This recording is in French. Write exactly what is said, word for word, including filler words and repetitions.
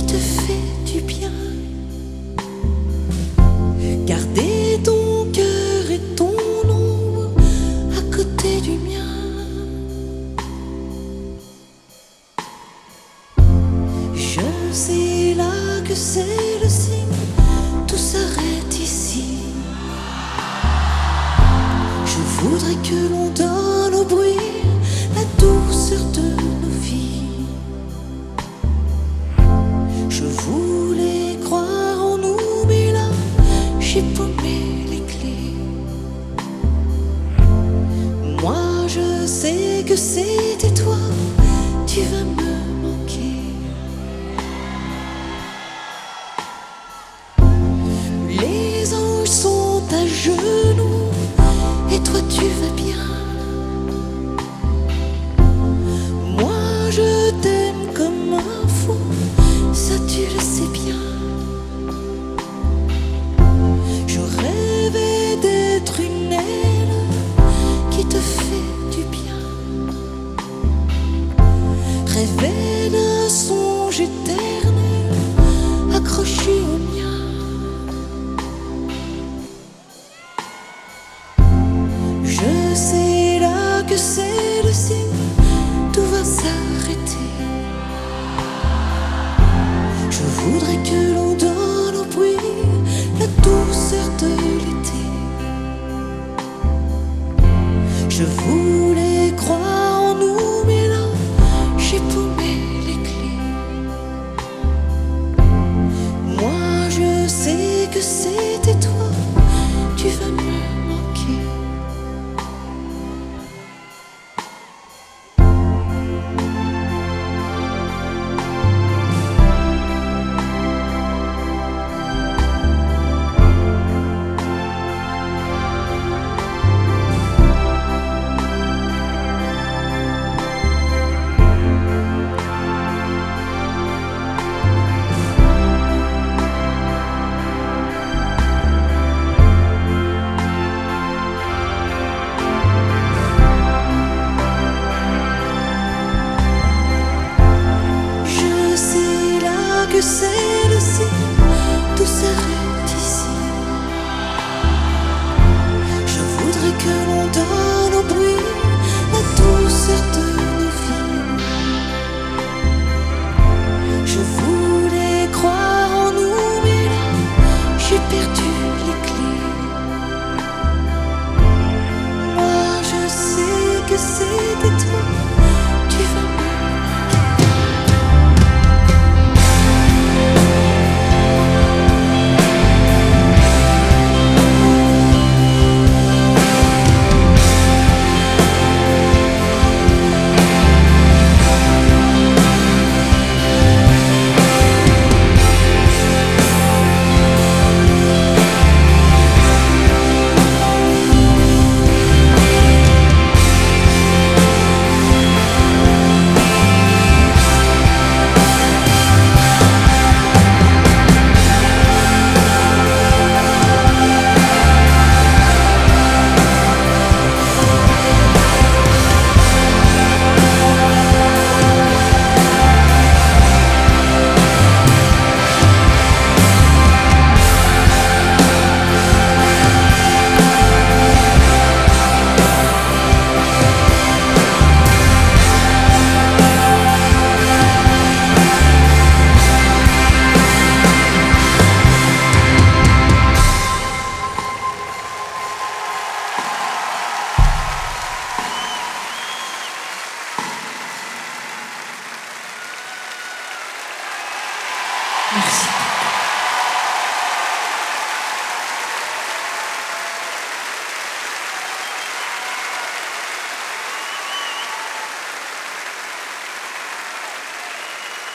te fait du bien. Garder ton cœur et ton ombre à côté du mien. Je sais là que c'est le signe, tout s'arrête ici. Je voudrais que l'on donne au bruit la douceur de nos vies. Je voulais croire en nous, mais là j'ai paumé les clés. Moi je sais que c'était toi, tu vas me manquer. Les anges sont à genoux et toi tu vas bien. Moi je t'aime comme un fou, ça tu le sais bien. Je rêvais d'être une aile qui te fait du bien. Rêvais d'un songe éternel accroché au mien. Je sais là que c'est le signe, tout va s'arrêter. Je voudrais que l'on donne au bruit la douceur de l'été. Je voulais croire en nous, mais là j'ai paumé les clés. Moi je sais que c'était toi, tu vas me manquer. Que c'est le signe, tout s'arrête ici. Je voudrais que l'on donne au bruit la douceur de nos vies. Je voulais croire en nous, mais là j'ai perdu les clés. Moi je sais que c'était toi, tu vas me merci.